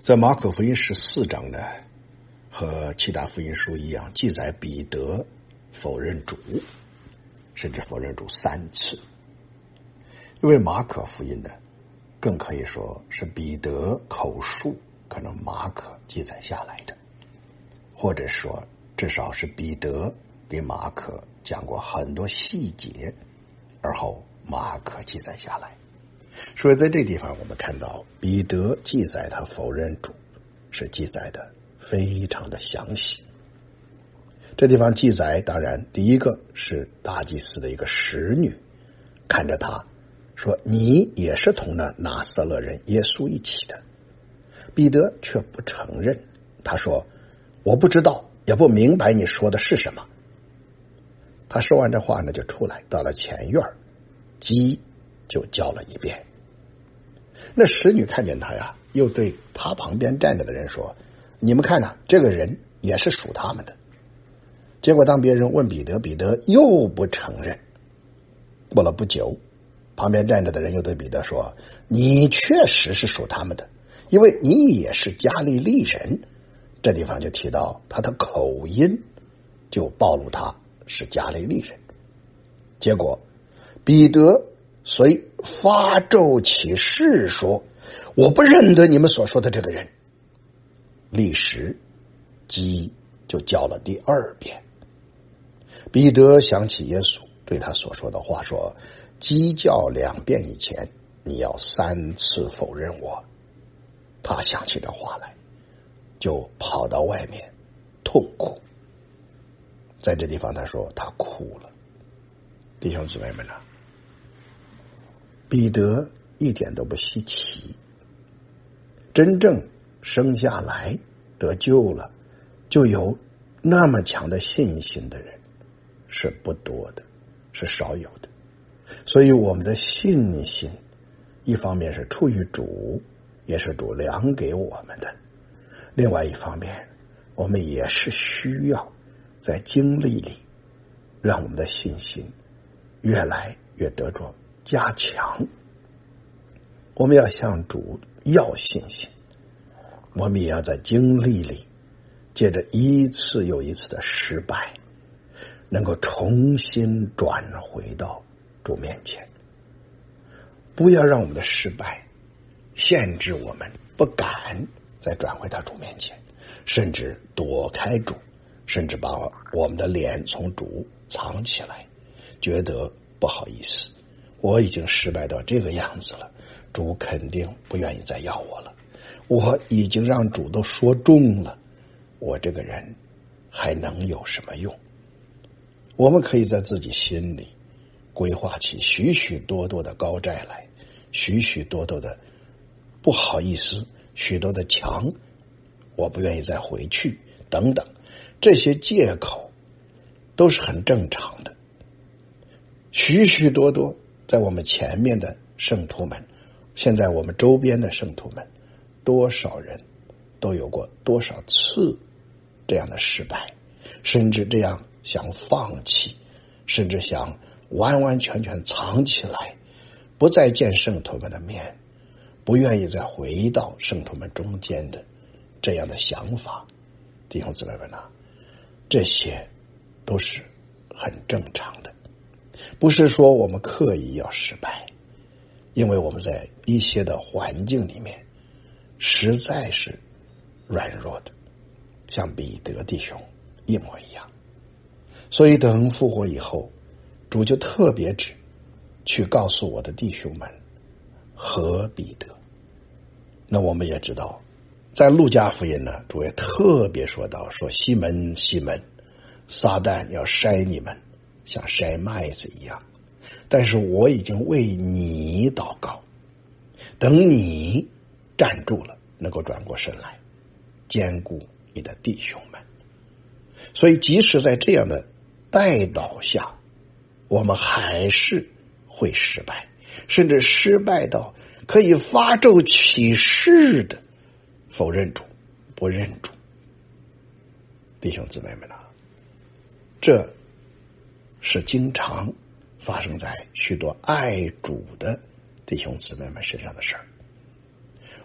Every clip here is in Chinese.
在马可福音14章呢，和其他福音书一样，记载彼得否认主，甚至否认主3次。因为马可福音呢，更可以说是彼得口述，可能马可记载下来的，或者说至少是彼得给马可讲过很多细节，而后马可记载下来。所以在这地方我们看到彼得记载他否认主是记载的非常的详细。这地方记载，当然第一个是大祭司的一个使女看着他说，你也是同那拿撒勒人耶稣一起的。彼得却不承认，他说，我不知道也不明白你说的是什么。他说完这话呢，就出来到了前院，鸡就叫了一遍。那使女看见他呀，又对他旁边站着的人说，你们看啊，这个人也是属他们的。结果当别人问彼得，彼得又不承认。过了不久，旁边站着的人又对彼得说，你确实是属他们的，因为你也是加利利人。这地方就提到他的口音，就暴露他是加利利人。结果彼得遂发咒起誓说，我不认得你们所说的这个人。立时鸡就叫了第2遍。彼得想起耶稣对他所说的话，说，鸡叫2遍以前，你要3次否认我。他想起这话来，就跑到外面痛哭。在这地方他说他哭了。弟兄姊妹们啊，彼得一点都不稀奇，真正生下来得救了就有那么强的信心的人是不多的，是少有的。所以我们的信心一方面是出于主，也是主量给我们的，另外一方面我们也是需要在经历里让我们的信心越来越得着加强。我们要向主要信心，我们也要在经历里借着一次又一次的失败，能够重新转回到主面前。不要让我们的失败限制我们不敢再转回到主面前，甚至躲开主，甚至把我们的脸从主藏起来，觉得不好意思，我已经失败到这个样子了，主肯定不愿意再要我了，我已经让主都说中了，我这个人还能有什么用？我们可以在自己心里规划起许许多多的高债来，许许多多的不好意思，许多的墙我不愿意再回去等等，这些借口都是很正常的。许许多多在我们前面的圣徒们，现在我们周边的圣徒们，多少人都有过多少次这样的失败，甚至这样想放弃，甚至想完完全全藏起来，不再见圣徒们的面，不愿意再回到圣徒们中间的这样的想法。弟兄姊妹们啊，这些都是很正常的，不是说我们刻意要失败，因为我们在一些的环境里面实在是软弱的，像彼得弟兄一模一样。所以等复活以后，主就特别指去告诉我的弟兄们和彼得。那我们也知道，在路加福音呢，主也特别说到，说西门西门，撒旦要筛你们像筛麦子一样，但是我已经为你祷告，等你站住了，能够转过身来兼顾你的弟兄们。所以即使在这样的带祷下，我们还是会失败，甚至失败到可以发咒起誓的否认主，不认主。弟兄姊妹们啊，这是经常发生在许多爱主的弟兄姊妹们身上的事儿。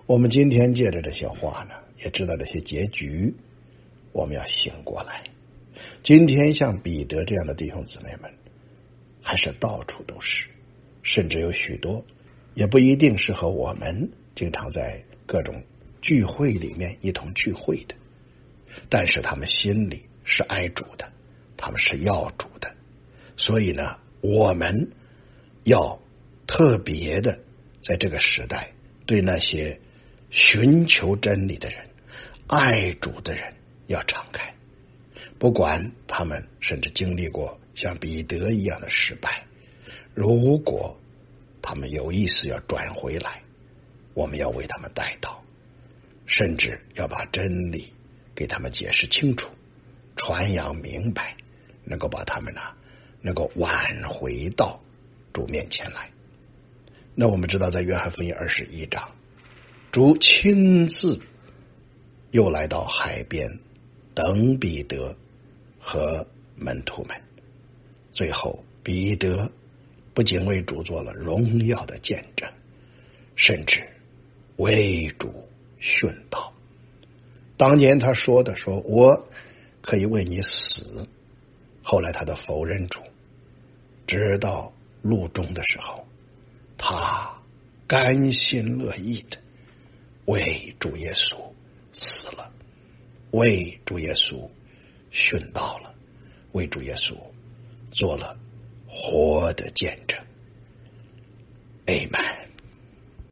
我们今天借着这些话呢，也知道这些结局，我们要醒过来。今天像彼得这样的弟兄姊妹们，还是到处都是，甚至有许多也不一定是和我们经常在各种聚会里面一同聚会的，但是他们心里是爱主的，他们是要主的。所以呢，我们要特别的在这个时代，对那些寻求真理的人、爱主的人要敞开，不管他们甚至经历过像彼得一样的失败，如果他们有意思要转回来，我们要为他们代祷，甚至要把真理给他们解释清楚，传扬明白，能够把他们能够挽回到主面前来。那我们知道在约翰福音21章，主亲自又来到海边等彼得和门徒们，最后彼得不仅为主做了荣耀的见证，甚至为主殉道。当年他说我可以为你死，后来他的否认主，直到路中的时候，他甘心乐意的为主耶稣死了，为主耶稣殉道了，为主耶稣做了活的见证。Amen。